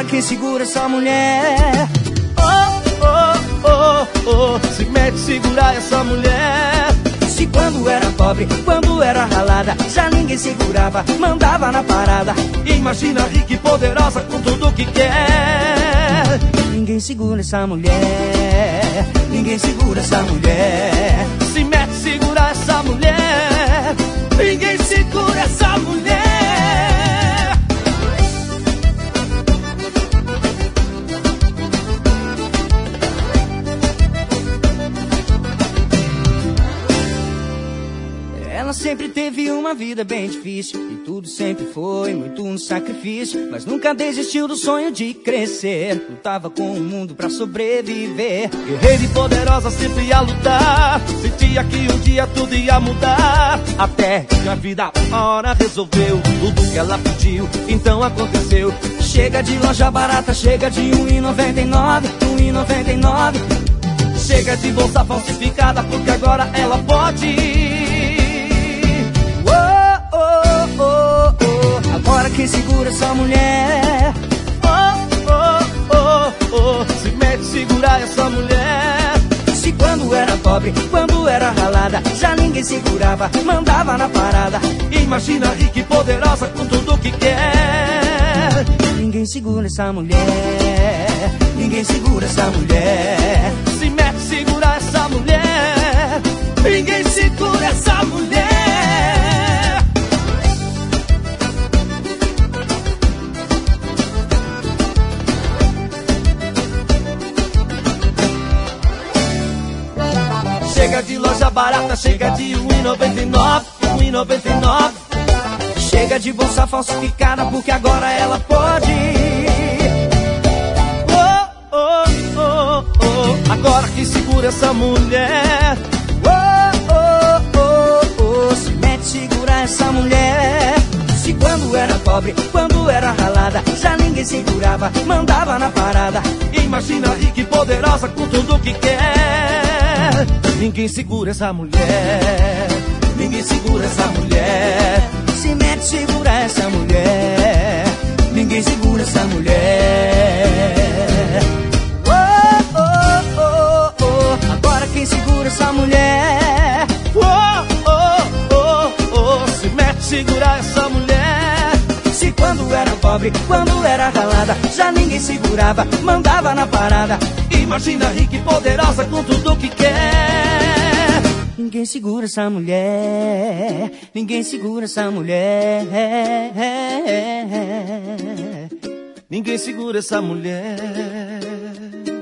quem segura essa mulher? Oh, oh, oh, oh, se mete segurar essa mulher. Se quando era pobre, quando era ralada, já ninguém segurava, mandava na parada. Imagina rica e poderosa com tudo que quer. Ninguém segura essa mulher, ninguém segura essa mulher. Se mete segurar essa mulher, ninguém segura essa mulher. Ela sempre teve uma vida bem difícil e tudo sempre foi muito um sacrifício, mas nunca desistiu do sonho de crescer. Lutava com o mundo pra sobreviver. Guerreira e poderosa sempre a lutar. Sentia que um dia tudo ia mudar, até que a vida hora resolveu tudo que ela pediu, então aconteceu. Chega de loja barata, chega de R$1,99, R$1,99. Chega de bolsa falsificada, porque agora ela pode. Agora quem segura essa mulher? Oh, oh, oh, oh, se mete segurar essa mulher. Se quando era pobre, quando era ralada, já ninguém segurava, mandava na parada. Imagina rica e poderosa com tudo que quer. Ninguém segura essa mulher, ninguém segura essa mulher. Se mete segurar essa mulher, ninguém segura essa mulher. Chega de loja barata, chega de R$1,99, R$1,99. Chega de bolsa falsificada, porque agora ela pode. Oh, oh, oh, oh, agora quem segura essa mulher? Oh, oh, oh, oh, se mete segurar essa mulher. Se quando era pobre, quando era ralada, já ninguém segurava, mandava na parada. Imagina rica e poderosa com tudo que quer. Ninguém segura essa mulher, ninguém segura essa mulher. Se mete segurar essa mulher, ninguém segura essa mulher. Oh, oh, oh, oh, agora quem segura essa mulher? Oh, oh, oh, oh, se mete segurar essa mulher. Se quando era pobre, quando era ralada, já ninguém segurava, mandava na parada. Imagina rica e poderosa com tudo que quer. Ninguém segura essa mulher, ninguém segura essa mulher. Ninguém segura essa mulher.